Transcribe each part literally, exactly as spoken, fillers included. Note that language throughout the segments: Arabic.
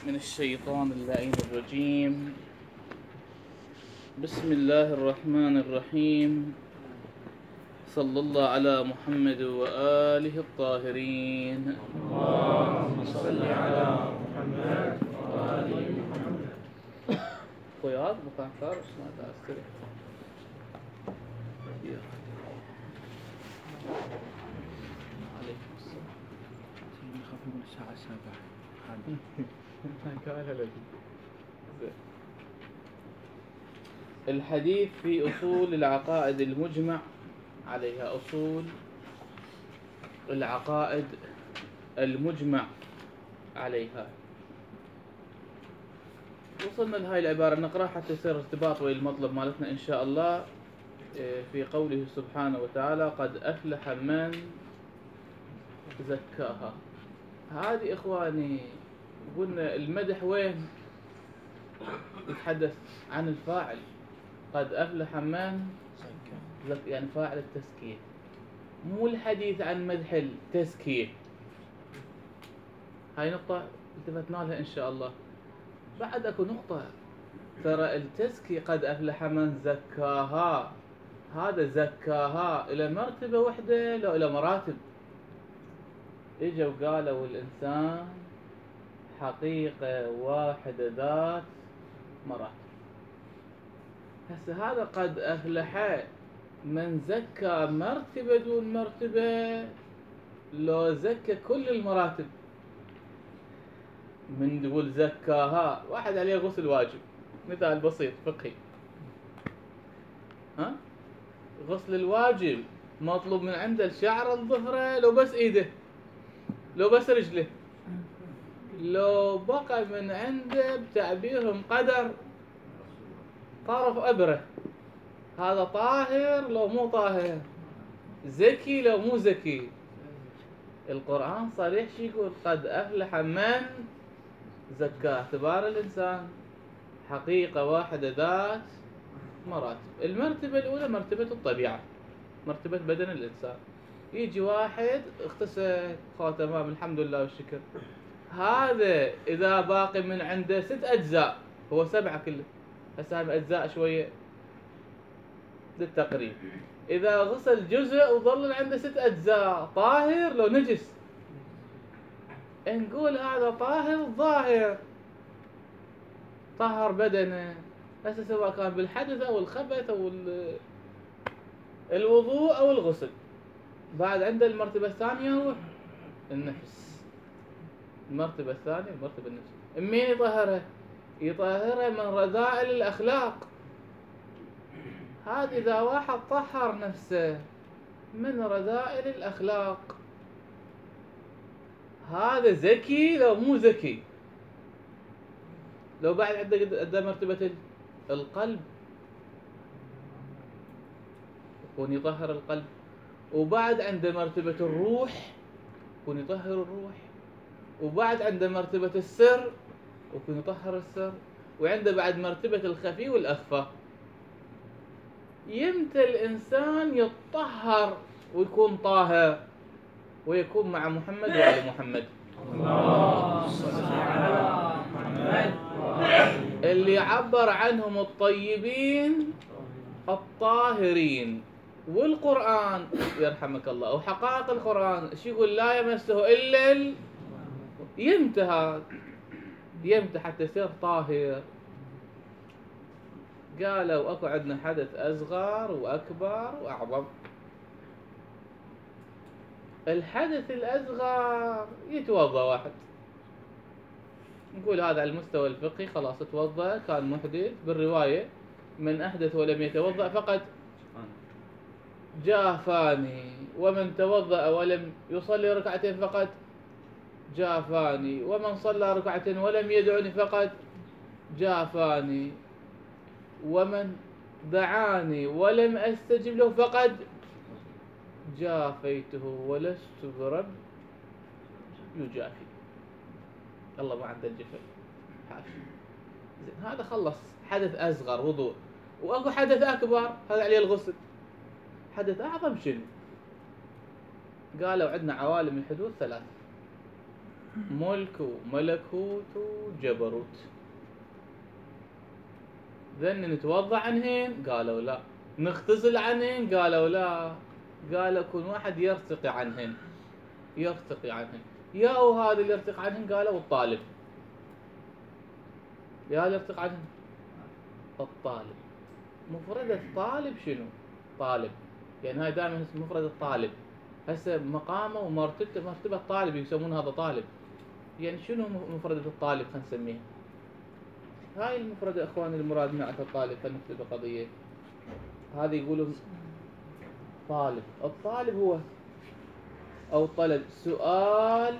من الشيطان اللعين الرجيم. بسم الله الرحمن الرحيم. صلى الله على محمد وآله الطاهرين. اللهم صل على محمد وآل محمد. خويا مكان فارس ما تأثر. عليكم السلام. نخاف من الساعة السابعة. الحديث في أصول العقائد المجمع عليها. أصول العقائد المجمع عليها. وصلنا لهاي العبارة نقرأ حتى يصير ارتباط ويا المطلب مالتنا إن شاء الله. في قوله سبحانه وتعالى قد أفلح من زكاها. هذه إخواني قلنا المدح وين يتحدث عن الفاعل. قد أفلح من زك يعني فاعل التزكية، مو الحديث عن مدح التزكية. هاي نقطة التفتنا لها إن شاء الله. بعد أكو نقطة، ترى التزكية قد أفلح من زكاها، هذا زكاها إلى مرتبة واحدة لو إلى مراتب. إجوا قالوا الإنسان حقيقة واحدة ذات مراتب. هسه هذا قد أفلح من زكى مرتبة دون مرتبة لو زكى كل المراتب. من تقول زكاها واحد عليه غسل واجب، مثال بسيط فقهي، ها غسل الواجب مطلوب من عنده الشعر الظفرة لو بس ايده، لو بس رجله، لو بقى من عنده بتعبيرهم قدر طرف أبرة، هذا طاهر لو مو طاهر، زكي لو مو زكي. القرآن صريح شي يقول قد أفلح من زكاه. اعتبار الإنسان حقيقة واحدة ذات مراتب. المرتبة الأولى مرتبة الطبيعة، مرتبة بدن الإنسان. يجي واحد اغتسل خلاص تمام الحمد لله والشكر، هذا إذا باقي من عنده ست أجزاء، هو سبعة كله هسه أجزاء شوية للتقريب، إذا غسل جزء وظل عنده ست أجزاء طاهر لو نجس؟ نقول هذا طاهر ظاهر، طهر بدنه هسه سواء كان بالحدث أو الخبث أو الوضوء أو الغسل. بعد عنده المرتبة الثانية هو النفس. المرتبة الثانية المرتبة النفس. مين يطهرها؟ يطهرها من رذائل الأخلاق. هذا إذا واحد طهر نفسه من رذائل الأخلاق، هذا زكي لو مو زكي. لو بعد عنده مرتبة القلب يكون يطهر القلب، وبعد عنده مرتبة الروح يكون يطهر الروح، وبعد عنده مرتبة السر ويكون يطهر السر، وعنده بعد مرتبة الخفي والأخفى. يمتى الإنسان يطهر ويكون طاهر ويكون مع محمد وآل محمد؟ اللهم صل على محمد. اللي عبر عنهم الطيبين الطاهرين. والقرآن يرحمك الله أو حقائق القرآن شو يقول؟ لا يمسه إلا ال... يمتى يمتى حتى يصير طاهر. قالوا أكو عندنا حدث أصغر وأكبر وأعظم. الحدث الأصغر يتوضأ واحد، نقول هذا على المستوى الفقهي خلاص توضأ كان محدث. بالرواية من أحدث ولم يتوضأ فقد جافاني، ومن توضأ ولم يصلي ركعتين فقد جافاني، ومن صلى ركعتين ولم يدعني فقد جافاني، ومن دعاني ولم أستجب له فقد جافيته ولست برب يجافي. الله ما عنده الجفل حاشا. زين هذا خلص حدث أصغر وضوء. وأكو حدث أكبر هذا عليه الغسل. حدث أعظم شنو؟ قالوا عندنا عوالم الحدوث ثلاثة. ملك وملكوت وجبروت. ذن نتوضع عنهن؟ قالوا لا. نختزل عنهن؟ قالوا لا. قالوا كل واحد يرتقي عنهن، يرتقي عنهن. يا أو هذا اللي يرتقي عنهن؟ قالوا الطالب. يا اللي يرتقي عنهن الطالب. مفرد الطالب شنو؟ طالب، يعني هاي دائما مفرد الطالب. هسه مقامه ومرتبته مرتبه الطالب يسمون هذا طالب. يعني شنو مفردة الطالب؟ خلينا نسميها هاي المفردة اخواني المراد معها الطالب. خلينا نكتب قضية هذه. يقولوا طالب. الطالب هو او طلب سؤال.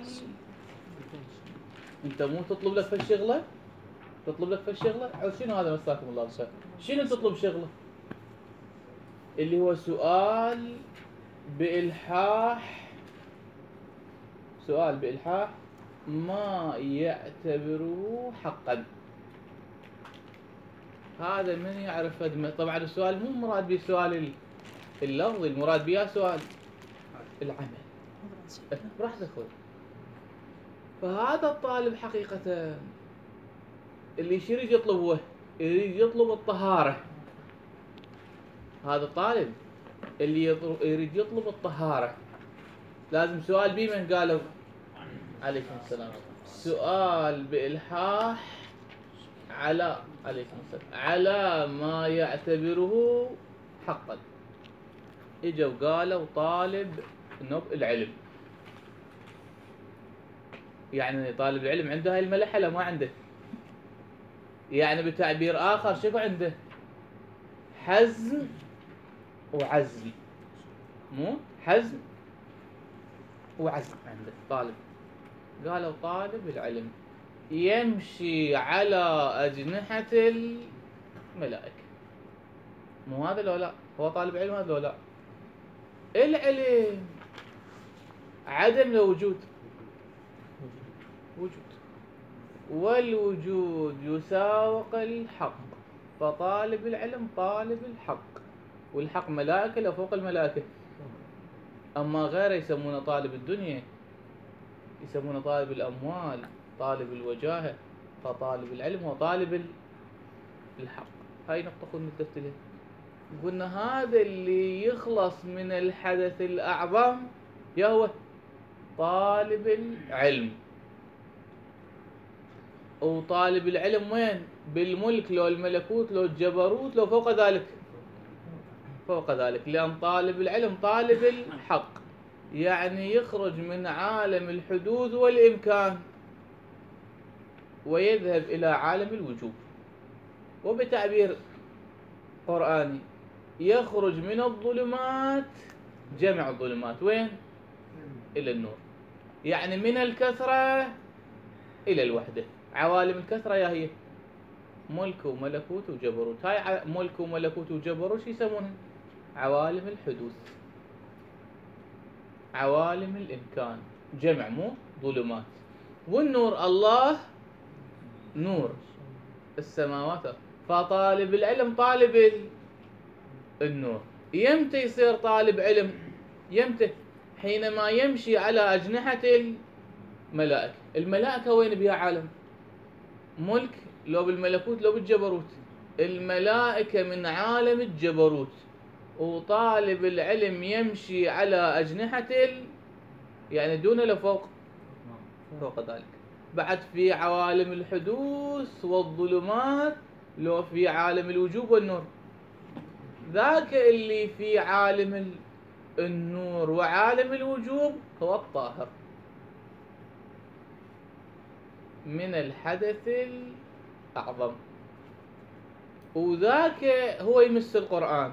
انت مو تطلب لك في الشغلة، تطلب لك في الشغلة او شنو هذا؟ مساكم الله بالخير. شنو تطلب شغلة؟ اللي هو سؤال بإلحاح، سؤال بإلحاح ما يعتبره حقا. هذا من يعرف؟ طبعا السؤال مو مراد به سؤال اللفظي، المراد به سؤال العمل. راح تاخذ. فهذا الطالب حقيقة اللي يريد يطلب هو يريد يطلب الطهارة. هذا الطالب اللي يريد يطلب الطهارة لازم سؤال بيه. من قالوا؟ عليكم السلام. سؤال بإلحاح على عليكم السلام على ما يعتبره حقا. اجوا قالوا طالب نب العلم. يعني طالب العلم عنده هاي الملحة لا ما عنده؟ يعني بتعبير آخر شنو عنده؟ حزم وعزم. مو حزم وعزم عنده طالب. قالوا طالب العلم يمشي على أجنحة الملائكة. مو هذا لو لا؟ هو طالب علم هذا لو لا؟ العلم عدم لوجود، وجود، والوجود يساوق الحق. فطالب العلم طالب الحق، والحق ملائكة لو فوق الملائكة. أما غيره يسمونه طالب الدنيا، يسمونه طالب الأموال، طالب الوجاهة. فطالب العلم هو طالب الحق. هاي نقطة خذ نلتفت لها. قلنا هذا اللي يخلص من الحدث الأعظم يهو طالب العلم. وطالب العلم وين؟ بالملك لو الملكوت لو الجبروت لو فوق ذلك، فوق ذلك. لأن طالب العلم طالب الحق، يعني يخرج من عالم الحدوث والإمكان ويذهب إلى عالم الوجود. وبتعبير قرآني يخرج من الظلمات، جمع الظلمات وين؟ إلى النور. يعني من الكثرة إلى الوحدة. عوالم الكثرة يا هي ملك وملكوت وجبروت. هاي ملك وملكوت وجبروت شو يسمونها؟ عوالم الحدوث، عوالم الإمكان، جمع مو ظلمات. والنور الله نور السماوات. فطالب العلم طالب النور. يمتى يصير طالب علم؟ يمتى؟ حينما يمشي على أجنحة الملائكة. الملائكة وين بها عالم؟ ملك لو بالملكوت لو بالجبروت. الملائكة من عالم الجبروت، وطالب العلم يمشي على أجنحة ال... يعني دون لفوق، فوق ذلك. بعد في عوالم الحدوث والظلمات لو في عالم الوجوب والنور. ذاك اللي في عالم النور وعالم الوجوب هو الطاهر من الحدث الأعظم. وذاك هو يمس القرآن،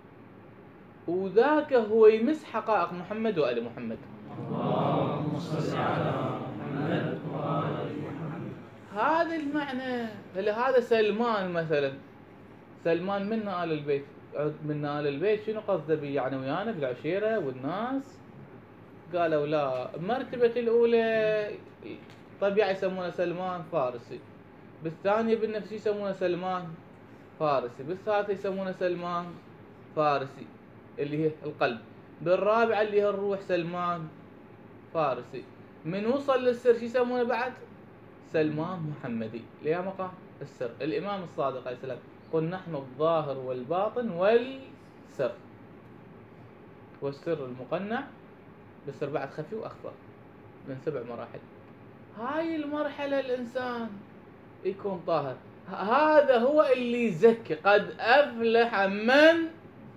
وذاك هو يمس حقائق محمد وآل محمد. اللهم صل على محمد وآل محمد. هذا المعنى. هذا سلمان مثلا، سلمان من آل البيت. من آل البيت شنو قصده بي؟ يعني ويانا بالعشيرة والناس. قالوا لا. المرتبة الأولى طبيعي يسمونه سلمان فارسي، بالثانية بالنفس يسمونه سلمان فارسي، بالثالثة يسمونه سلمان فارسي اللي هي القلب، بالرابعة اللي هي الروح سلمان فارسي، من وصل للسر شو يسمونه بعد؟ سلمان محمدي، ليه مقام السر. الإمام الصادق عليه السلام قل نحن الظاهر والباطن والسر، والسر المقنع بالسر بعد خفي وأخفى من سبع مراحل. هاي المرحلة الإنسان يكون طاهر، هذا هو اللي يزكي. قد أفلح من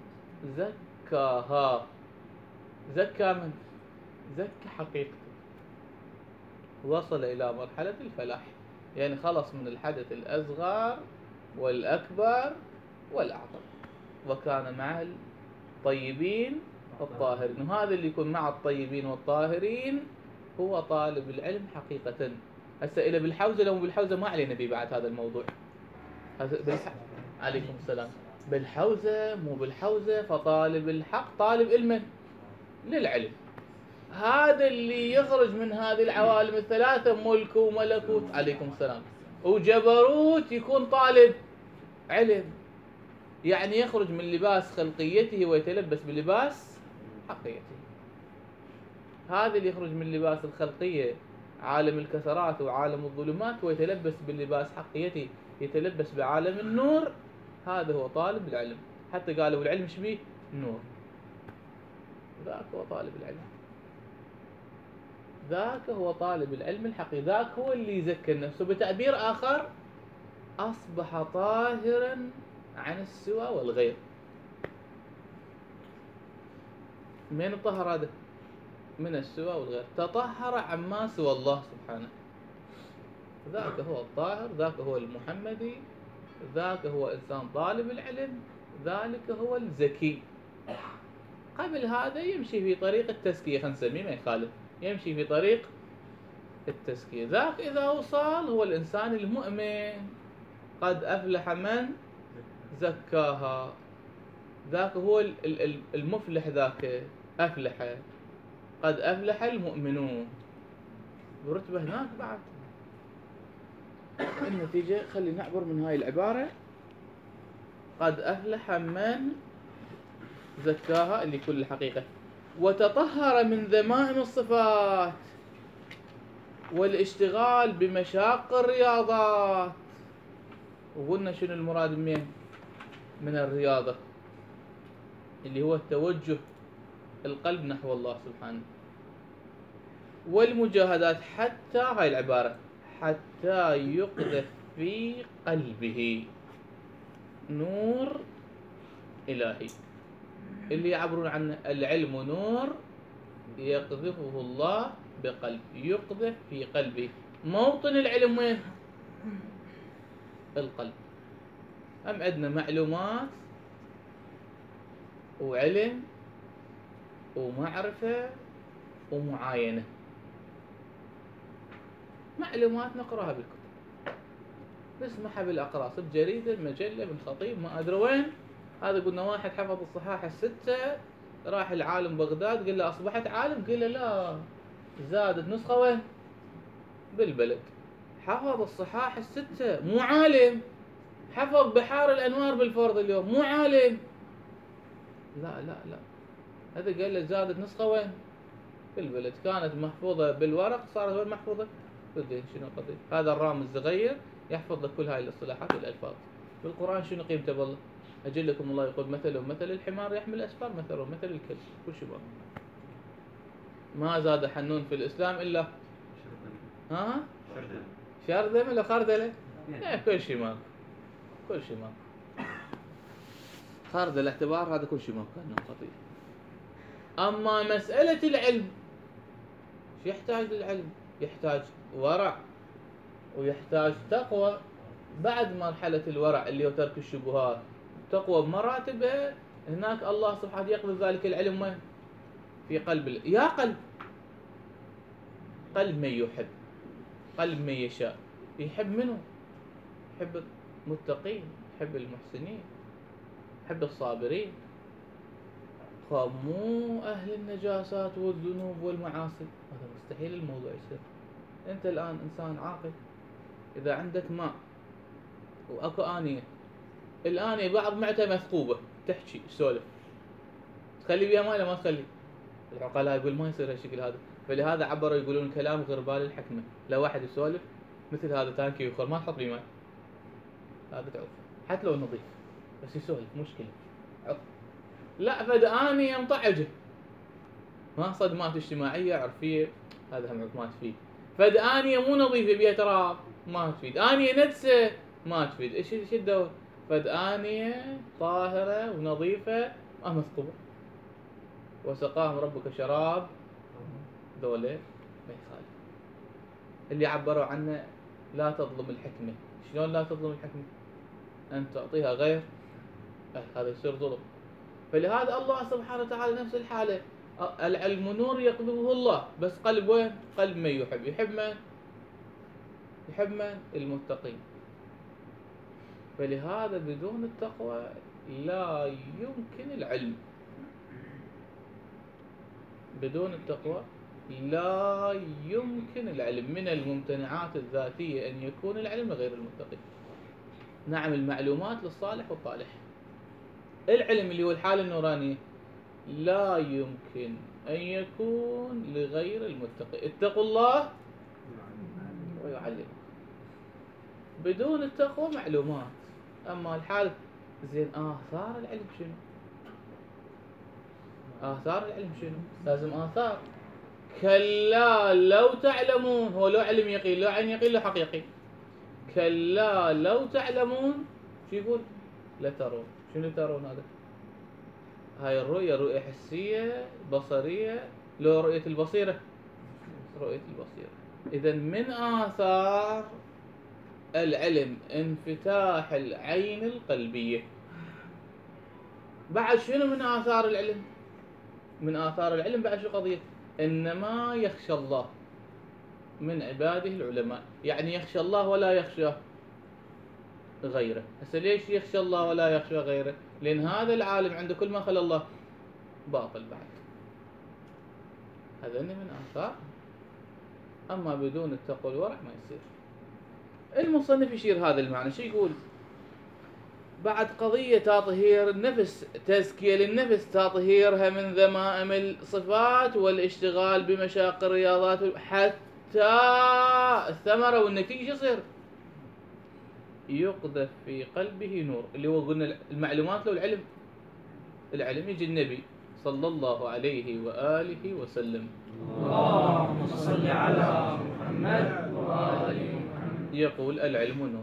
زكاها. زكى من؟ زكى حقيقته، وصل إلى مرحلة الفلاح، يعني خلص من الحدث الأصغر والأكبر والأعظم، وكان مع الطيبين الطاهرين. وهذا اللي يكون مع الطيبين والطاهرين هو طالب العلم حقيقة. هسه إلى بالحوزة لو بالحوزة ما علينا بي بعد هذا الموضوع. بالح... عليكم السلام. بالحوزة مو بالحوزة، فطالب الحق طالب علم للعلم. هذا اللي يخرج من هذه العوالم الثلاثة، ملك وملكوت عليكم السلام وجبروت، يكون طالب علم. يعني يخرج من لباس خلقيته ويتلبس بلباس حقيقته. هذا اللي يخرج من لباس الخلقية، عالم الكسرات وعالم الظلمات، ويتلبس باللباس حقيقته، يتلبس بعالم النور. هذا هو طالب العلم. حتى قالوا العلم شبيه نور. ذاك هو طالب العلم، ذاك هو طالب العلم الحقيقي، ذاك هو اللي يزكى نفسه. بتعبير آخر أصبح طاهرا عن السوى والغير. من الطهر هذا؟ من السوى والغير، تطهر عما سوى الله سبحانه. ذاك هو الطاهر، ذاك هو المحمدي، ذاك هو إنسان طالب العلم، ذلك هو الزكي. قبل هذا يمشي في طريق التزكية، خلينا نسميه ما يخالف، يمشي في طريق التزكية. ذاك إذا وصل هو الإنسان المؤمن. قد أفلح من زكاها. ذاك هو المفلح، ذاك أفلح. قد أفلح المؤمنون. ورتبة هناك بعد. النتيجة خلي نعبر من هاي العبارة. قد أفلح من زكاها اللي كل الحقيقة، وتطهر من ذمائم الصفات والاشتغال بمشاق الرياضات. وقلنا شنو المراد من من الرياضة، اللي هو التوجه القلب نحو الله سبحانه. والمجاهدات، حتى هاي العبارة، حتى يقذف في قلبه نور إلهي، اللي يعبرون عن العلم نور يقذفه الله بقلب. يقذف في قلبه. موطن العلم وين؟ القلب. أم عندنا معلومات وعلم ومعرفة ومعاينة. معلومات نقراها بالكتب، نسمعها بالأقراص، بجريدة، بمجلة، بالخطيب، ما أدري وين. هذا قلنا واحد حفظ الصحاح الستة، راح العالم بغداد قال له أصبحت عالم، قال له لا، زادت نسخة وين؟ بالبلد. حفظ الصحاح الستة مو عالم، حفظ بحار الأنوار بالفرض اليوم مو عالم. لا لا لا، هذا قال له زادت نسخة وين؟ بالبلد. كانت محفوظة بالورق صارت وين محفوظة؟ بالذهن. شنو القضية؟ هذا الرامز الصغير يحفظ لك كل هاي الاصطلاحات والألفاظ. بالقرآن شنو قيمته بالله؟ أجل لكم الله يقول مثله مثل الحمار يحمل أسفار، مثله مثل الكلب. كل شيء بقى. ما زاد حنون في الإسلام إلا ها؟ شردم ولا خردلة؟ لا، كل شيء ماكو، كل شيء ماكو. خردل الاعتبار هذا كل شيء ماكو كأنه خطير. أما مسألة العلم، شو يحتاج للعلم؟ يحتاج ورع ويحتاج تقوى. بعد مرحلة الورع اللي هو ترك الشبهات، تقوى بمراتبها، هناك الله سبحانه يقذف ذلك العلم وين؟ في قلب ال... يا قلب قلب من يحب، قلب من يشاء. يحب منه؟ يحب المتقين، يحب المحسنين، يحب الصابرين. فمو أهل النجاسات والذنوب والمعاصي. هذا مستحيل الموضوع يصير. أنت الآن إنسان عاقل، إذا عندك ماء وأكو آنية، الآنية بعض معتها مثقوبة، تحكي تسولف، تخلي بيها ماء ولا ما تخلي؟ العقلاء يقول ما يصير هالشكل هذا. فلهذا عبروا يقولون كلام غربال الحكمة. لو واحد يسولف مثل هذا تانكي يخر ما تحط بيه ماء، هذا تعوف حتى لو نظيف بس يسولف مشكلة عف. لا فد اني ينطعجه ما صدمات اجتماعية عرفية، هذا هم ما تفيد. فد انية مو نظيفة بيها تراب ما تفيد. انية نجسة ما تفيد. ايش ايش الدور؟ فد انية طاهرة ونظيفة ما مثقوبة وسقاهم ربك شراب ذولا ما يخالف. اللي عبروا عنه لا تظلم الحكمة. شلون لا تظلم الحكمة؟ أن تعطيها غير هذا يصير ظلم. فلهذا الله سبحانه وتعالى نفس الحالة، العلم نور يقذفه الله، بس قلب وين؟ قلب من يحب. يحب من؟ يحب من؟ المتقين. فلهذا بدون التقوى لا يمكن العلم. بدون التقوى لا يمكن العلم. من الممتنعات الذاتية أن يكون العلم غير المتقين. نعم المعلومات للصالح والطالح. العلم اللي هو الحالة النورانية لا يمكن أن يكون لغير المتقي. اتقوا الله ويعلمكم. بدون التقوى معلومات. أما الحال زين آثار العلم شنو؟ آثار العلم شنو؟ لازم آثار. كلا لو تعلمون، هو لو علم يقين، لو عين يقين، لو حق يقين. كلا لو تعلمون شو يقول؟ لا ترون. شنو ترون هذا؟ هاي الرؤية رؤية حسية بصرية، لو رؤية البصيرة رؤية البصيرة. إذن من آثار العلم انفتاح العين القلبية. بعد شنو من آثار العلم؟ من آثار العلم بعد شو قضية؟ إنما يخشى الله من عباده العلماء. يعني يخشى الله ولا يخشى غيره. هسه ليش يخشى الله ولا يخشى غيره؟ لأن هذا العالم عنده كل ما خلى الله باطل بعد. هذا من آثار. أما بدون التقوى والورع ما يصير. المصنف يشير هذا المعنى. شو يقول؟ بعد قضية تطهير النفس، تزكية للنفس، تطهيرها من ذمائم الصفات والاشتغال بمشاق الرياضات، حتى الثمرة والنتيجة يصير يقذف في قلبه نور، اللي هو قلنا المعلومات لو العلم. العلم يجي النبي صلى الله عليه وآله وسلم. اللهم صل على محمد وآل محمد. يقول العلم نور.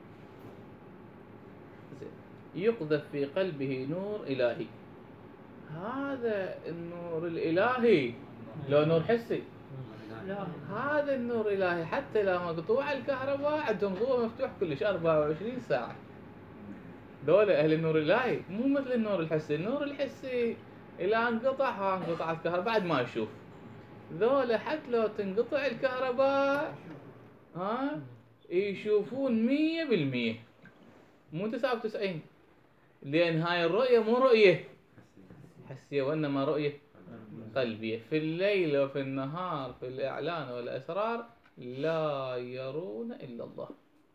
يقذف في قلبه نور إلهي. هذا النور الإلهي لو نور حسي، هذا النور الإلهي حتى لو مقطوع الكهرباء عندهم ضوء مفتوح كلش أربعة وعشرين ساعة. دولة أهل النور الإلهي مو مثل النور الحسي. النور الحسي إلى انقطع ها انقطعت الكهرباء بعد ما يشوف. ذولا حتى لو تنقطع الكهرباء ها يشوفون مية بالمية مو تسعة وتسعين. لأن هاي الرؤية مو رؤية حسية وإنما رؤية قلبية. في الليل وفي النهار في الإعلان والأسرار لا يرون إلا الله.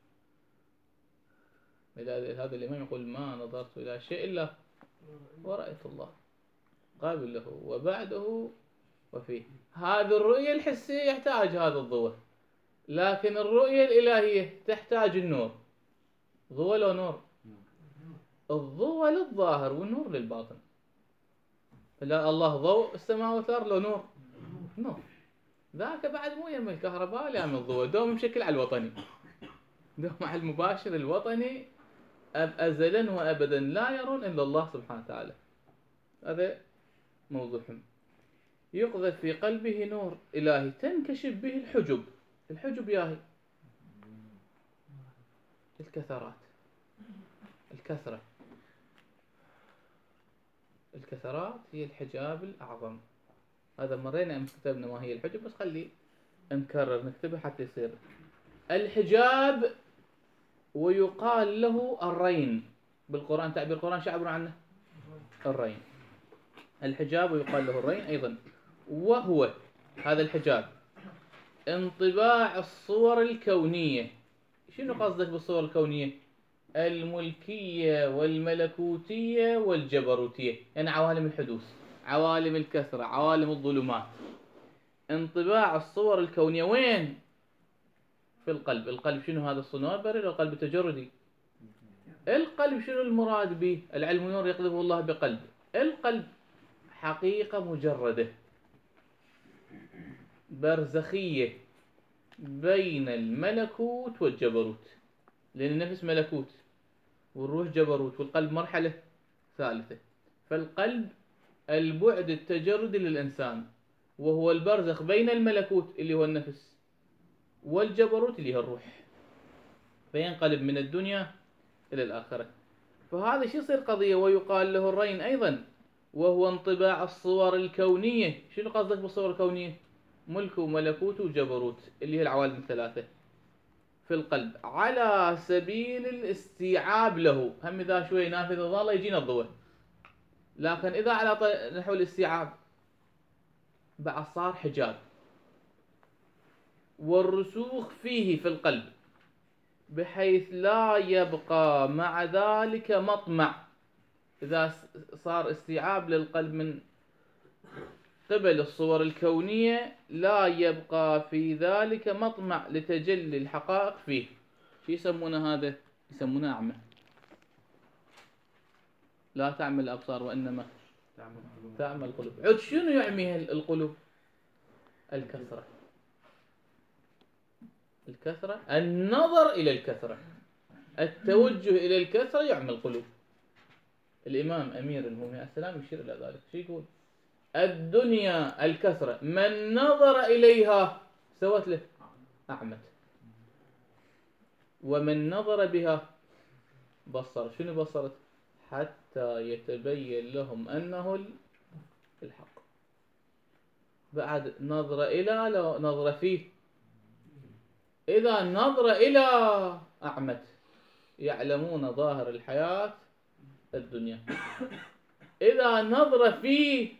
هذا الإمام يقول ما نظرت إلى شيء إلا ورأيت الله قبله وبعده وفيه. هذه الرؤية الحسية يحتاج هذا الضوء، لكن الرؤية الإلهية تحتاج النور. ضوء لو نور؟ الضوء للظاهر والنور للباطن. لا الله ضوء السماوات والأرض لو نور نور. ذاك بعد مو يم الكهرباء لا يم الضوء. دوم بشكل على الوطني، دوم على المباشر الوطني أزلا وأبدا لا يرون إلا الله سبحانه وتعالى. هذا موضوعهم. يقذف في قلبه نور إلهي تنكشف به الحجب. الحجب ياهي الكثرات، الكثرة. الكثرات هي الحجاب الأعظم. هذا مرينا أم كتبنا ما هي الحجب، بس خلي نكرر نكتبها حتى يصير. الحجاب ويقال له الرين بالقرآن. تعبير القرآن شو عبر عنه؟ الرين. الحجاب ويقال له الرين أيضا. وهو هذا الحجاب انطباع الصور الكونية. شنو قصدك بالصور الكونية؟ الملكية والملكوتية والجبروتية، يعني عوالم الحدوث، عوالم الكثرة، عوالم الظلمات. انطباع الصور الكونية وين؟ في القلب. القلب شنو هذا؟ الصنوبري ولا القلب التجردي؟ القلب شنو المراد به؟ العلم نور يقذفه الله بقلب. القلب حقيقة مجردة برزخية بين الملكوت والجبروت، لأن النفس ملكوت والروح جبروت، والقلب مرحلة ثالثة. فالقلب البعد التجردي للإنسان، وهو البرزخ بين الملكوت اللي هو النفس والجبروت اللي هو الروح، فينقلب من الدنيا إلى الآخرة. فهذا شو يصير قضية، ويقال له الرين أيضا، وهو انطباع الصور الكونية. شنو قصدك بالصور الكونية؟ ملك وملكوت وجبروت اللي هي العوالم الثلاثة في القلب، على سبيل الاستيعاب له. هم إذا شوي نافذ الظلة يجينا الضوء، لكن إذا على نحو الاستيعاب بعد صار حجاب، والرسوخ فيه في القلب بحيث لا يبقى مع ذلك مطمع. إذا صار استيعاب للقلب من قبل الصور الكونية لا يبقى في ذلك مطمع لتجلي الحقائق فيه. شو يسمونه هذا؟ يسمونه أعمى. لا تعمل الأبصار وإنما تعمل القلوب. عد شنو يعمي القلوب؟ الكثرة. الكثرة، النظر إلى الكثرة، التوجه إلى الكثرة يعمي القلوب. الإمام أمير المؤمنين عليه السلام يشير إلى ذلك. شو يقول؟ الدنيا الكثرة من نظر إليها سوت له أعمت، ومن نظر بها بصر. شنو بصرت؟ حتى يتبين لهم أنه الحق. بعد نظر إلى لو نظر فيه. إذا نظر إلى أعمت، يعلمون ظاهر الحياة الدنيا. إذا نظر فيه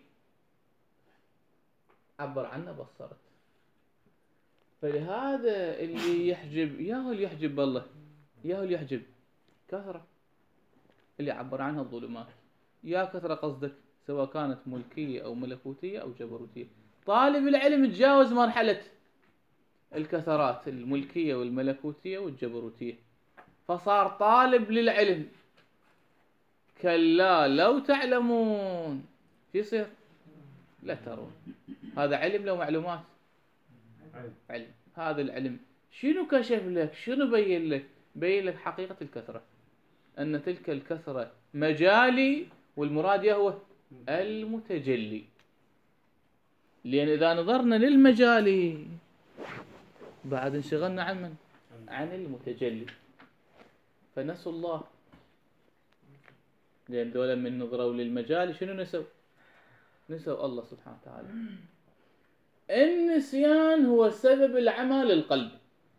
عبر عنه بصرت. فلهذا اللي يحجب ياهو اللي يحجب بالله، ياهو اللي يحجب كثرة اللي عبر عنها الظلمات. يا كثرة قصدك سواء كانت ملكية أو ملكوتية أو جبروتية. طالب العلم تجاوز مرحلة الكثرات الملكية والملكوتية والجبروتية، فصار طالب للعلم. كلا لو تعلمون شو يصير؟ لا ترون. هذا علم لو معلومات؟ علم. هذا العلم شنو كشف لك؟ شنو بين لك؟ بين لك حقيقة الكثرة، أن تلك الكثرة مجالي، والمراد هو المتجلي. لأن إذا نظرنا للمجالي بعد انشغلنا عن من؟ عن المتجلي، فنسوا الله. لأن دولا من نظروا للمجال شنو نسوا؟ نسوا الله سبحانه وتعالى. النسيان هو سبب العمى للقلب.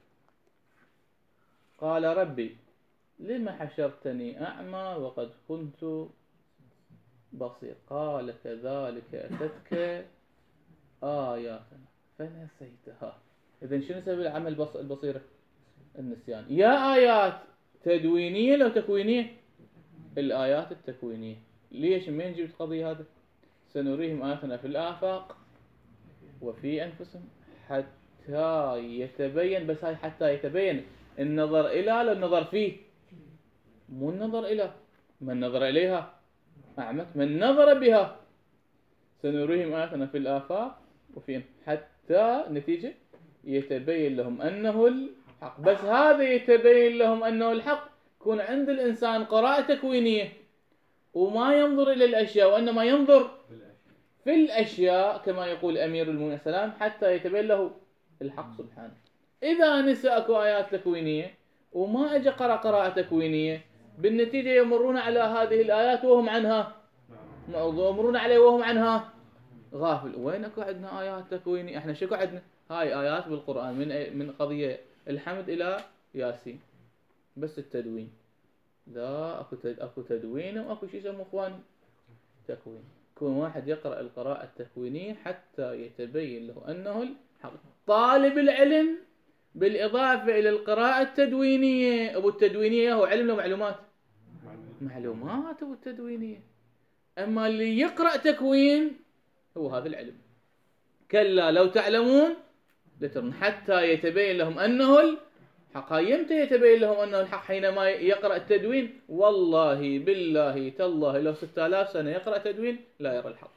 قال ربي لما حشرتني أعمى وقد كنت بصير، قال كذلك أتتك آياتنا فنسيتها. إذن شنو سبب العمى البصيرة؟ النسيان. يا آيات تدوينية لو تكوينية؟ الآيات التكوينية. ليش؟ من جبت قضية هذا؟ سنريهم آياتنا في الآفاق وفي أنفسهم حتى يتبين. بس هاي حتى يتبين النظر إلى لا النظر فيه، مو النظر إلى. من نظر إليها أعمت، من نظر بها. سنريهم آياتنا في الآفاق وفي حتى نتيجة يتبين لهم أنه الحق. بس هذا يتبين لهم أنه الحق يكون عند الإنسان قراءة تكوينية، وما ينظر إلى الأشياء وإنما ينظر في الأشياء كما يقول أمير المؤمنين السلام حتى يتبين له الحق سبحانه. إذا نسى أكو آيات تكوينية وما أجى قرأ قراءة تكوينية، بالنتيجة يمرون على هذه الآيات وهم عنها يمرون عليه وهم عنها غافل. وين أكو عندنا آيات تكوينية؟ إحنا شكو عندنا؟ هاي آيات بالقرآن من من قضية الحمد إلى ياسين، بس التدوين لا أكو أكو تدوين وأكو شيء يسموه إخواني تكوين. كون واحد يقرأ القراءة التكوينية حتى يتبين له أنه الحق. طالب العلم بالإضافة إلى القراءة التدوينية. أبو التدوينية هو علم له معلومات؟ معلومات أبو التدوينية. أما اللي يقرأ تكوين هو هذا العلم. كلا لو تعلمون لترون حتى يتبين لهم أنه الحق. يمتى يتبين لهم أنه الحق؟ حينما يقرأ التدوين. والله بالله تالله لو ستة آلاف سنة يقرأ تدوين لا يرى الحق.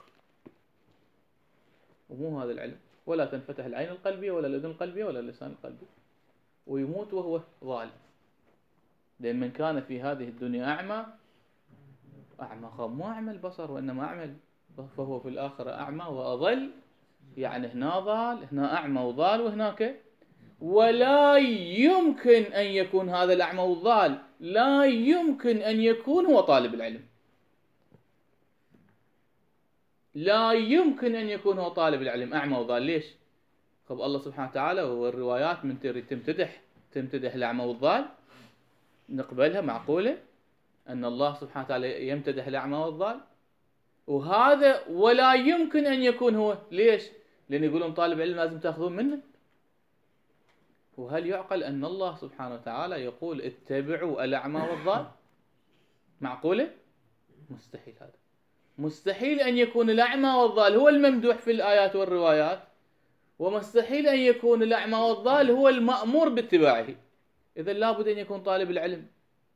ومو هذا العلم، ولا تنفتح العين القلبية ولا الأذن القلبية ولا اللسان القلبي، ويموت وهو ضال. لأن من كان في هذه الدنيا أعمى أعمى خاب مو أعمى البصر وإنما أعمى، فهو في الآخرة أعمى وأضل. يعني هنا ضال، هنا أعمى وضال، وهناك. ولا يمكن أن يكون هذا الأعمى والضال لا يمكن أن يكون هو طالب العلم. لا يمكن أن يكون هو طالب العلم أعمى وضال. ليش؟ خب الله سبحانه وتعالى والروايات من تريد تمتدح تمتدح الأعمى والضال نقبلها، معقولة أن الله سبحانه وتعالى يمتدح الأعمى والضال؟ وهذا ولا يمكن أن يكون هو. ليش؟ لأن يقولون طالب علم لازم تأخذون منه. وهل يعقل أن الله سبحانه وتعالى يقول اتبعوا الأعمى والضال؟ معقولة؟ مستحيل. هذا مستحيل أن يكون الأعمى والضال هو الممدوح في الآيات والروايات، ومستحيل أن يكون الأعمى والضال هو المأمور باتباعه. إذا لابد أن يكون طالب العلم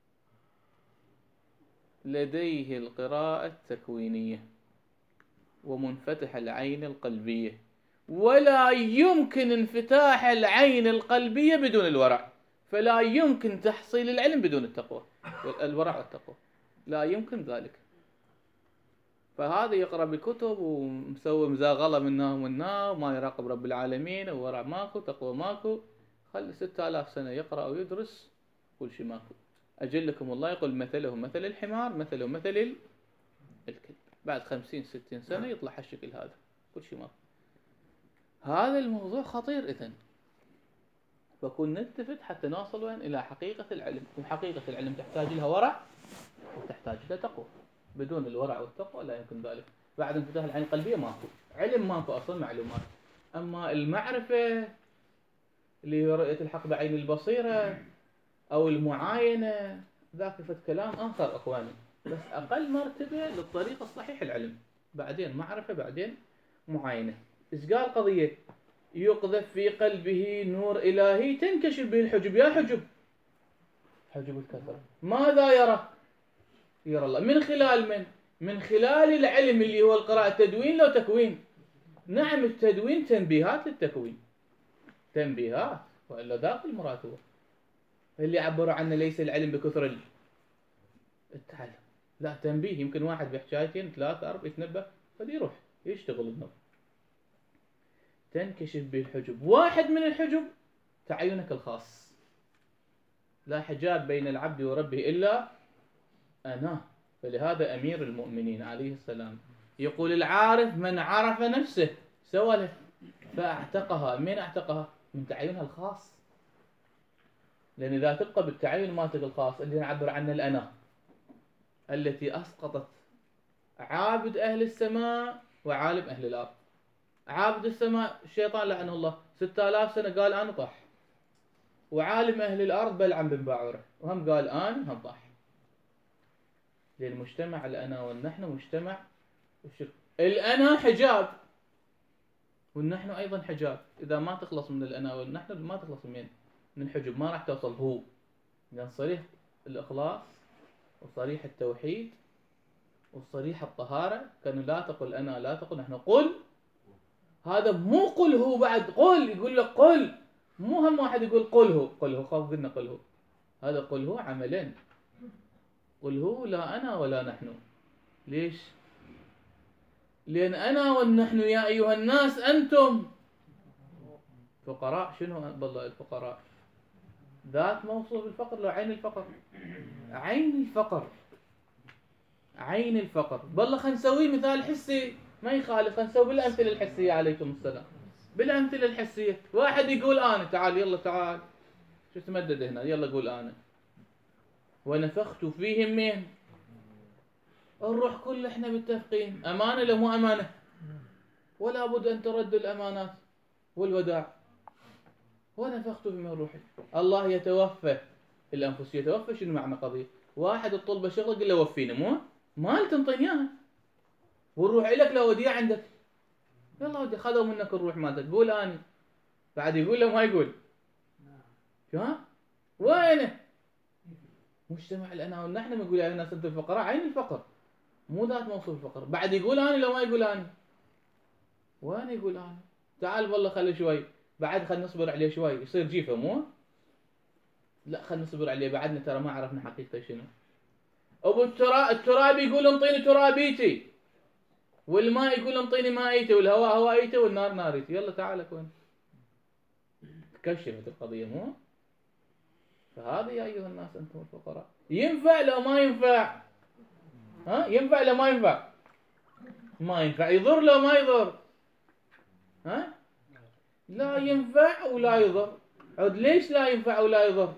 لديه القراءة التكوينية ومنفتح العين القلبية، ولا يمكن انفتاح العين القلبية بدون الورع. فلا يمكن تحصيل العلم بدون التقوى، الورع والتقوى لا يمكن ذلك. فهذا يقرأ بكتب ومسوي مزاغلة منها ومنها وما يراقب رب العالمين، وورع ماكو، تقوى ماكو. خلي ستة آلاف سنة يقرأ ويدرس كل شيء ماكو. أجلكم الله يقول مثله مثل الحمار مثله مثل الكلب. بعد خمسين ستين سنة يطلع هالشكل هذا كل شيء ماكو. هذا الموضوع خطير. إذن فكن نلتفت حتى نوصل وين؟ إلى حقيقة العلم. وحقيقة العلم تحتاج لها ورع وتحتاج لها تقوى. بدون الورع والتقوى لا يمكن ذلك. بعد انفتاح العين القلبية ماكو علم، ماكو أصلا معلومات. أما المعرفة اللي هي رؤية الحق بعين البصيرة أو المعاينة ذاك فت كلام آخر أخواني، بس أقل مرتبة للطريق الصحيح العلم، بعدين معرفة بعدين معاينة. إيش قال قضية؟ يقذف في قلبه نور إلهي تنكشف به الحجب. يا حجب حجب الكثرة. ماذا يرى؟ يرى الله من خلال من؟ من خلال العلم اللي هو القراءة. تدوين لو تكوين. نعم التدوين تنبيهات للتكوين، تنبيهات، وإلا ذاك المراد هو اللي عبروا عنه. ليس العلم بكثر التعلم، لا تنبيه. يمكن واحد بحكايتين ثلاثة أربعة يتنبه فدي يروح يشتغل النظر. تنكشف به الحجب. واحد من الحجب تعينك الخاص. لا حجاب بين العبد وربه إلا أنا. فلهذا أمير المؤمنين عليه السلام يقول العارف من عرف نفسه سوى له فاعتقها. من اعتقها؟ من تعينها الخاص. لأن إذا تبقى بالتعين مالتك الخاص اللي نعبر عنه الأنا، التي أسقطت عابد أهل السماء وعالم أهل الأرض. عابد السماء الشيطان لعنه الله ستة آلاف سنة قال أنا طاح، وعالم أهل الأرض بلعم بن باعورة وهم قال أنا هم طاح. لأن المجتمع الأنا والنحن مجتمع الشرك. الأنا حجاب والنحن أيضا حجاب. إذا ما تخلص من الأنا والنحن ما تخلص من من الحجب ما راح توصل. هو لأن صريح الإخلاص وصريح التوحيد وصريح الطهارة كانوا لا تقل أنا لا تقل نحن قل. هذا مو قل هو بعد قل يقول لك قل. مو هم واحد يقول قل هو قل هو خوف قلنا قل هو. هذا قل هو عملين. قل هو لا أنا ولا نحن. ليش؟ لأن أنا والنحن يا أيها الناس أنتم فقراء. شنو بالله الفقراء؟ ذات موصوف بالفقر. لو عين الفقر عين الفقر عين الفقر. بالله خلينا نسوي مثال حسي ما يخالف. خلينا نسوي بالأمثلة الحسية. عليكم السلام. بالأمثلة الحسية واحد يقول أنا تعال يلا تعال شو تمدد هنا يلا قول أنا ونفخت فيهم مين؟ الروح. كل احنا متفقين أمانة لو مو أمانة ولا بد أن ترد الأمانات والوداع. ونفخت فيهم روحي. الله يتوفى الأنفس. يتوفى شنو معنى قضية؟ واحد الطلبة شغله قل له وفينا مو مال تنطيني إياها والروح إلك لو وديع عندك يلا ودي خذوا منك الروح مالتك، قول اني. بعد يقول له ما يقول. شو ها؟ وينه؟ مجتمع الانا والنحن نقول على الناس انتم الفقراء، عين الفقر مو ذات موصوف الفقر. بعد يقول اني لو ما يقول اني. وين يقول اني؟ تعال والله خلي شوي، بعد خلينا نصبر عليه شوي يصير جيفه مو؟ لا خلينا نصبر عليه، بعدنا ترى ما عرفنا حقيقته شنو. ابو التراب التراب يقول انطيني ترابيتي، والماء يقول انطيني مائيتي، والهواء هوائيتي، والنار ناريتي. يلا تعال كون تكشفت القضيه مو؟ فهذه يا ايها الناس انتم الفقراء. ينفع لو ما ينفع؟ ها ينفع لو ما ينفع؟ ما ينفع. يضر لو ما يضر؟ ها لا ينفع ولا يضر. عود ليش لا ينفع ولا يضر؟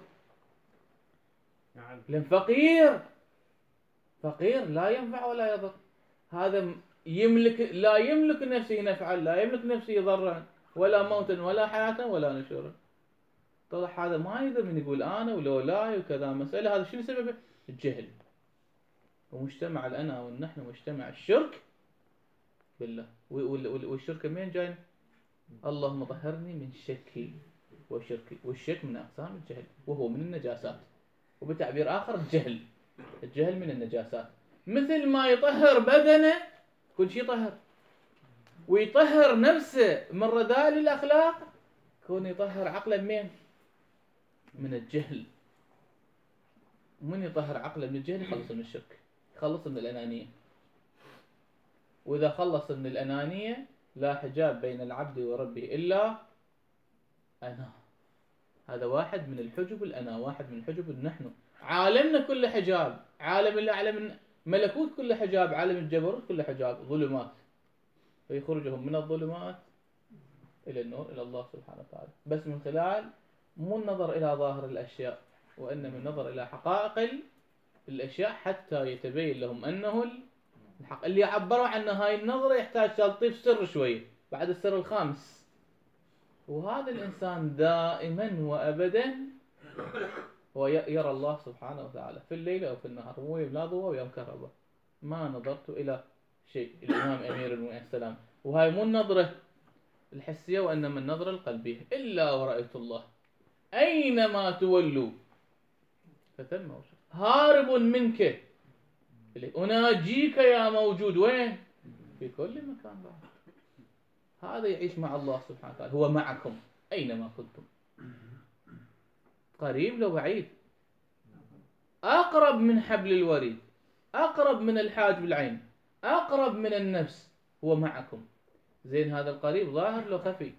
لأن فقير، فقير لا ينفع ولا يضر. هذا يملك، لا يملك نفسه نفعا، لا يملك نفسه ضرا، ولا موتا ولا حياة ولا نشورا. طلع هذا ما يقدر من يقول انا ولو لا وكذا مسألة. هذا شنو سببه؟ الجهل. ومجتمع الانا والنحن مجتمع الشرك بالله. والشرك منين جاي؟ اللهم طهرني من شكي وشركي. والشك من اقسام الجهل وهو من النجاسات، وبتعبير اخر الجهل. الجهل من النجاسات. مثل ما يطهر بدنه كل شيء يطهر، ويطهر نفسه من رذائل الاخلاق، كون يطهر عقله منين؟ من الجهل. من يطهر عقله من الجهل يخلص من الشرك، يخلص من الانانيه. واذا خلص من الانانيه لا حجاب بين العبد وربه الا انا. هذا واحد من الحجب الانا، واحد من الحجب النحن. عالمنا كله حجاب، عالم الاعلى من ملكوت كله حجاب، عالم الجبروت كله حجاب، ظلمات. فيخرجهم من الظلمات الى النور، الى الله سبحانه وتعالى، بس من خلال مو النظر الى ظاهر الاشياء، وانما النظر الى حقائق الاشياء حتى يتبين لهم انه الحق. اللي عبروا عن هاي النظرة يحتاج تلطيف سر شوية بعد السر الخامس. وهذا الإنسان دائما وأبدا هو يرى الله سبحانه وتعالى في الليل أو في النهار، مو لا ضوء ويوم كهرباء. ما نظرت إلى شيء. الإمام أمير المؤمنين السلام. وهاي مو النظرة الحسية وإنما النظرة القلبية. إلا ورأيت الله أينما تولوا فثم وجه. هارب منك أناجيك يا موجود. وين؟ في كل مكان بعد. هذا يعيش مع الله سبحانه وتعالى. هو معكم أينما كنتم، قريب لو بعيد، أقرب من حبل الوريد، أقرب من الحاجب العين، أقرب من النفس. هو معكم. زين هذا القريب ظاهر لو خفي؟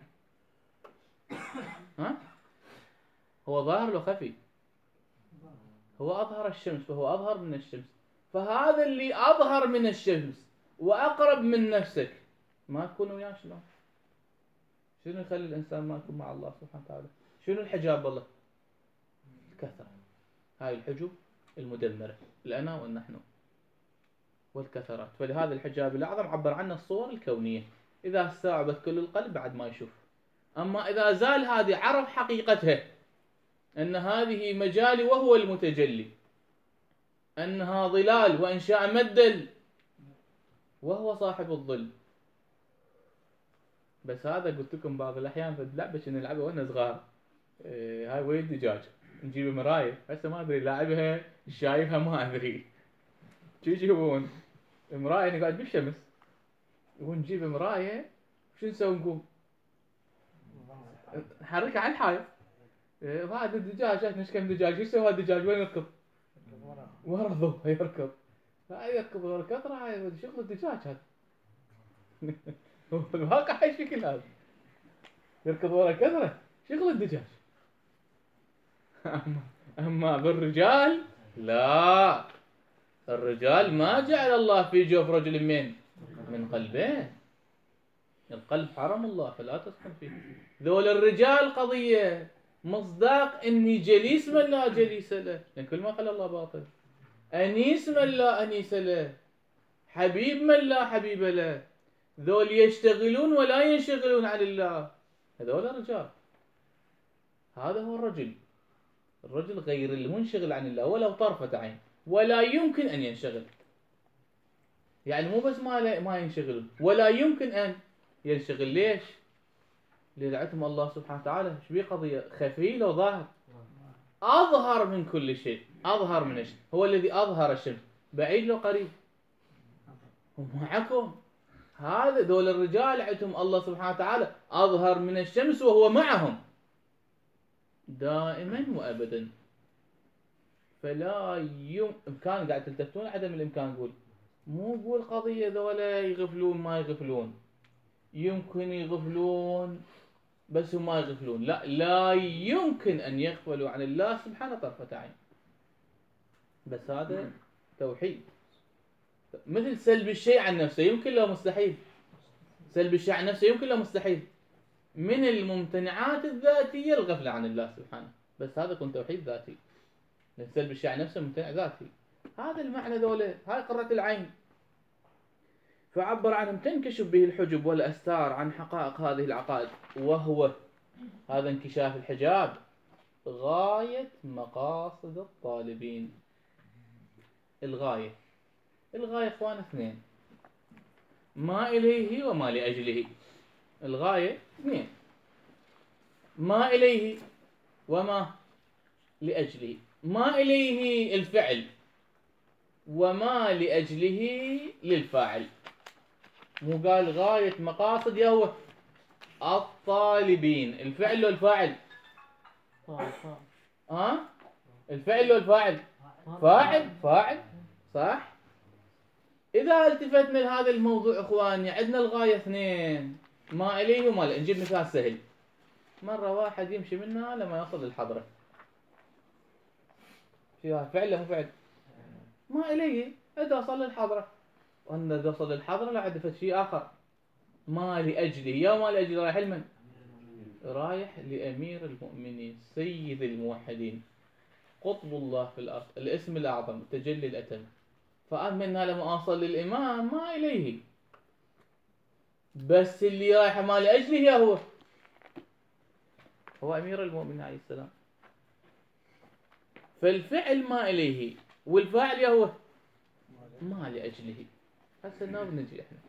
ها؟ هو ظاهر لو خفي؟ هو أظهر الشمس فهو أظهر من الشمس. فهذا اللي أظهر من الشمس وأقرب من نفسك ما تكون وياه شلون؟ شنو يخلي الإنسان ما يكون مع الله سبحانه وتعالى؟ شنو الحجاب والله؟ الكثرة. هاي الحجب المدمرة، الأنا والنحن والكثرات. فلهذا الحجاب الأعظم عبر عنه الصور الكونية. إذا استوعبت كل القلب بعد ما يشوف. أما إذا زال هذه عرف حقيقتها أن هذه مجالي وهو المتجلي، أنها ظلال وإن شاء مدل وهو صاحب الظل. بس هذا قلت لكم بعض الأحيان في اللعبة كنا نلعبها وإحنا صغار. إيه هاي وين دجاج نجيب مراية. هسه ما أدري لاعبها شايفها ما أدري. شو يجيبون مراية نقعد بالشمس ونجيب مراية. شو نسوي؟ نقوم نحركها على الحائط. إيه وهذا الدجاج ايش كم دجاج. ايش يسوي هذا الدجاج؟ وين يركض؟ ورا الضوء يركض. هاي يركض ورا كثرة. هاي شغل الدجاج هذا. الواقع هاي شكل هذا يركض ورا كثرة شغل الدجاج. أما, أما بالرجال لا. الرجال ما جعل الله في جوف رجل من من قلبين. القلب حرم الله فلا تسكن فيه. ذول الرجال قضية مصداق إني جليس من لا جليس له. لأن كل ما قال الله باطل. أنيس من لا أنيس له، حبيب من لا حبيب له. ذول يشتغلون ولا ينشغلون عن الله. هذول الرجال. هذا هو الرجل. الرجل غير المنشغل عن الله ولو طرفة عين، ولا يمكن أن ينشغل. يعني مو بس ما ما ينشغلون، ولا يمكن أن ينشغل ليش؟ اللي عندهم الله سبحانه وتعالى ايش بيه قضية خفي لو ظاهر، أظهر من كل شيء. أظهر من ايش؟ هو الذي أظهر الشمس، بعيد لو قريب هم معكم. هذا دول الرجال عندهم الله سبحانه وتعالى أظهر من الشمس وهو معهم دائما وأبدا. فلا يم... إمكان قاعد تلتفتون عدم الإمكان. نقول مو نقول قضية ذولا يغفلون ما يغفلون، يمكن يغفلون بس هم ما يغفلون. لا، لا يمكن أن يغفلوا عن الله سبحانه طرفة عين. بس هذا توحيد. مثل سلب الشيء عن نفسه يمكن له مستحيل. سلب الشيء عن نفسه يمكن له مستحيل. من الممتنعات الذاتية الغفلة عن الله سبحانه، بس هذا يكون توحيد ذاتي. سلب الشيء عن نفسه ممتنع ذاتي. هذا المعنى ذولا، هاي قرة العين. فعبر عنهم تنكشف به الحجب والأستار عن حقائق هذه العقائد، وهو هذا انكشاف الحجاب غاية مقاصد الطالبين. الغاية الغاية اخوان اثنين، ما إليه وما لأجله. الغاية اثنين، ما إليه وما لأجله. ما إليه الفعل، وما لأجله للفاعل. مو قال غاية مقاصد يهو الطالبين، الفعل والفاعل. ها أه؟ الفعل والفاعل فاعل فاعل صح. إذا التفتنا لهذا الموضوع إخواني، عندنا الغاية اثنين، ما إليه وما له. نجيب مثال سهل. مرة واحد يمشي منها لما يصل للحضرة، فيها فعل له فعل. ما إليه إذا وصل للحضرة، وأن إذا وصل للحضرة لا عد شيء آخر. ما لأجله، يا ما لأجله رايح لمن؟ رايح لأمير المؤمنين سيد الموحدين قطب الله في الأرض، الاسم الأعظم، التجلي الأتم. فأمنها لما أصل للإمام ما إليه، بس اللي رايح ما لأجله هو هو أمير المؤمنين عليه السلام. فالفعل ما إليه والفاعل هو ما لأجله. هسه النوب نجي احنا.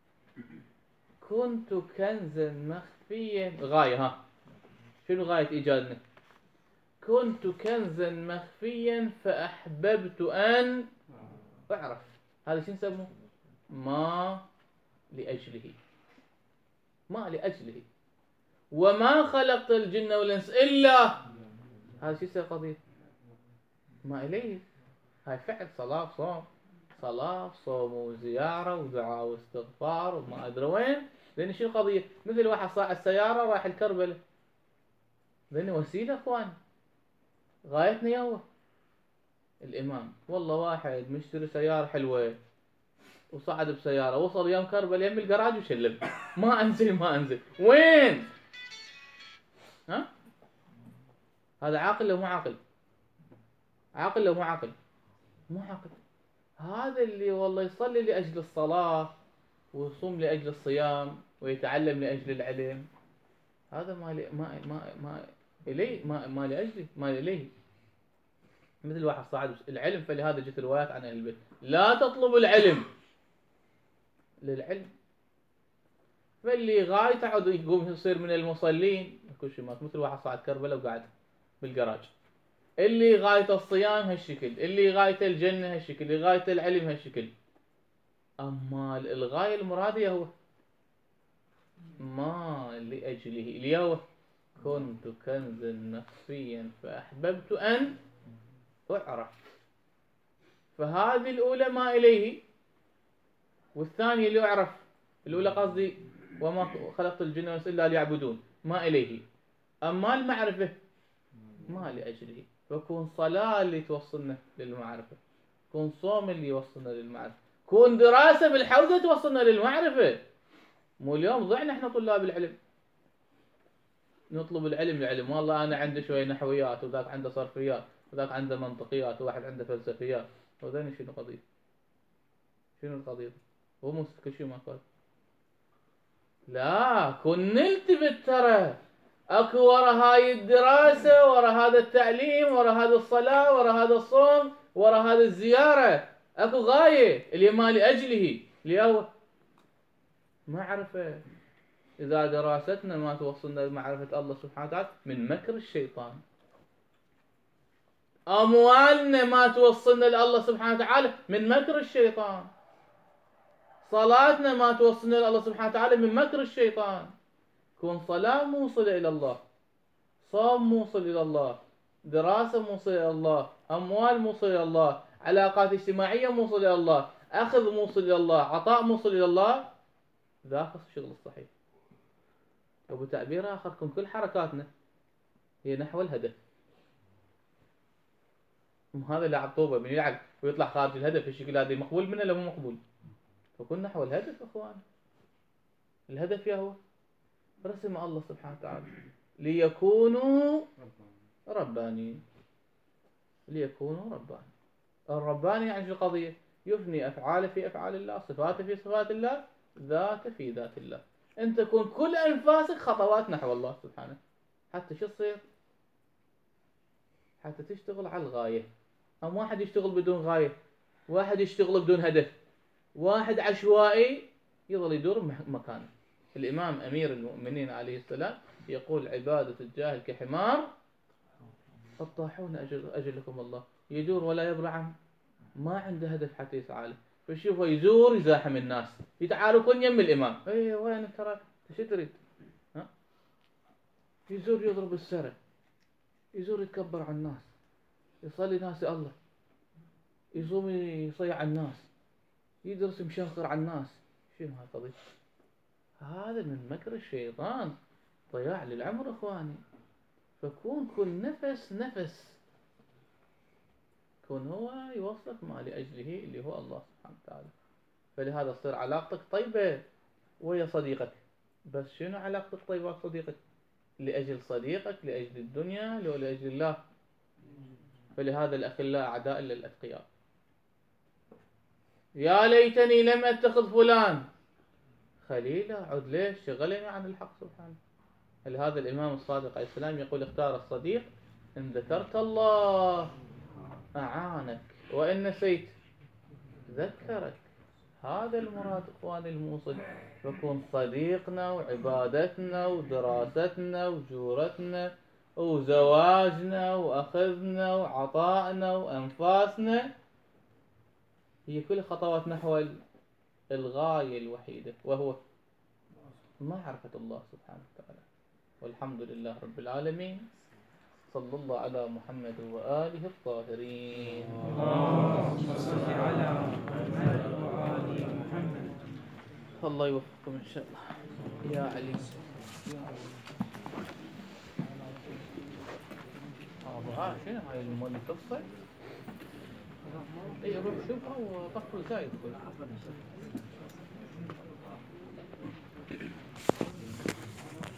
كنت كنزا مخفيا، غاية. ها شنو غاية إيجادنا؟ كنت كنزا مخفيا فأحببت أن أعرف. هذا شو نسموه؟ ما لأجله. ما لأجله. وما خلقت الجن والإنس إلا، هذا شو يصير قضية؟ ما إليه. هاي فعل صلاة صوم، صلاة صوم وزيارة ودعاء واستغفار وما أدري وين. لأن شو القضية؟ مثل واحد صاع السيارة رايح الكربلة، لأن وسيلة أخوان. غايتنا يوه الإمام. والله واحد مشتري سيارة حلوة وصعد بسيارة، وصل يوم كربلة يم الجراج وشلم. ما أنزل ما أنزل وين؟ ها؟ هذا عاقل لو مو عاقل؟ عاقل لو مو عاقل؟ مو عاقل. هذا اللي والله يصلي لأجل الصلاة ويصوم لأجل الصيام ويتعلم لأجل العلم، هذا ما لي ما ما ما إليه، ما ما لأجله، ما إليه. مثل واحد صاعد العلم، فلهذا جت روايات عن أهل البيت لا تطلب العلم للعلم. فاللي غايته عاد يقوم يصير من المصلين كل شيء. مثل واحد صاعد كربلاء وقاعد بالجراج. اللي غايته الصيام هالشكل، اللي غايته الجنة هالشكل، اللي غايته العلم هالشكل. أما الغاية المرادية هو ما لأجله. اليوم كنت كنزا مخفيا فأحببت أن أعرف. فهذه الأولى ما إليه، والثانية اللي أعرف. الأولى قصدي وما خلقت الجن والإنس إلا ليعبدون، ما إليه. أما المعرفة ما لأجله. فكون صلاة اللي توصلنا للمعرفة، كون صوم اللي يوصلنا للمعرفة، كون دراسة بالحوزة توصلنا للمعرفة. مو اليوم ضعنا احنا طلاب العلم نطلب العلم العلم. والله أنا عندي شوية نحويات، وذاك عنده صرفيات، وذاك عنده منطقيات، وواحد عنده فلسفيات. وذين شنو قضية؟ شنو القضية؟ هو مو كل شيء ما قال. لا، كن نلتفت ترى. اكو ورا هاي الدراسة، ورا هذا التعليم، ورا هذا الصلاة، ورا هذا الصوم، ورا هذا الزيارة، اكو غاية اللي ما لأجله. اللي هو معرفة. إذا دراستنا ما توصلنا لمعرفة الله سبحانه وتعالى من مكر الشيطان. أموالنا ما توصلنا لله سبحانه وتعالى من مكر الشيطان. صلاتنا ما توصلنا لله سبحانه وتعالى من مكر الشيطان. كون صلاة موصلة إلى الله، صوم موصل إلى الله، دراسة موصلة إلى الله، أموال موصلة إلى الله، علاقات اجتماعية موصلة إلى الله، أخذ موصل إلى الله، عطاء موصل إلى الله، ذاك الشغل الصحيح. وبتعبير آخر، كون كل حركاتنا هي نحو الهدف. هذا لاعب طوبة من يلعب ويطلع خارج الهدف الشكل هذا مقبول منه ولا مو مقبول؟ فكن نحو الهدف أخوان. الهدف يا هو رسم الله سبحانه وتعالى ليكونوا ربانيين. ليكونوا ربانيين. الرباني يعني شو القضية؟ يفني أفعاله في أفعال الله، صفاته في صفات الله، ذاته في ذات الله. أنت تكون كل أنفاسك خطوات نحو الله سبحانه. حتى شو تصير؟ حتى تشتغل على الغاية. أم واحد يشتغل بدون غاية، واحد يشتغل بدون هدف، واحد عشوائي يظل يدور مكانه. الإمام أمير المؤمنين عليه السلام يقول عبادة الجاهل كحمار الطاحون أجل أجلكم الله، يدور ولا يبرع، ما عنده هدف حتى يسعى له. فشوفه يزور يزاحم الناس، يتعاروا كل يم الإمام، ايه وين ترى ايش تريد؟ ها؟ يزور يضرب السرة، يزور يتكبر على الناس، يصلي ناس الله، يصوم يصيع على الناس، يدرس مشنقر على الناس. شنو هالقضية؟ هذا من مكر الشيطان، ضياع للعمر اخواني. فكون كل نفس نفس كون هو يوصلك ما لأجله اللي هو الله سبحانه وتعالى. فلهذا تصير علاقتك طيبة ويا صديقك. بس شنو علاقتك طيبة بصديقك؟ لأجل صديقك، لأجل الدنيا، لو لأجل الله. فلهذا الأخلاء أعداء للأتقياء. يا ليتني لم أتخذ فلان خليلا، عد ليش شغلني عن الحق سبحانه. لهذا الإمام الصادق عليه السلام يقول اختار الصديق إن ذكرت الله أعانك وإن نسيت ذكرك. هذا المراد إخواني الموصل. فكون صديقنا وعبادتنا ودراستنا وجورتنا وزواجنا وأخذنا وعطائنا وأنفاسنا هي كل خطوات نحو الغاية الوحيدة، وهو معرفة الله سبحانه وتعالى. والحمد لله رب العالمين. صلى الله على محمد وآله الطاهرين. اللهم صل على محمد وآل محمد. الله يوفقكم إن شاء الله. يا علي يا علي. ها شنو هاي المؤلف تفصل؟ اي روح شوفها وطفل زايد.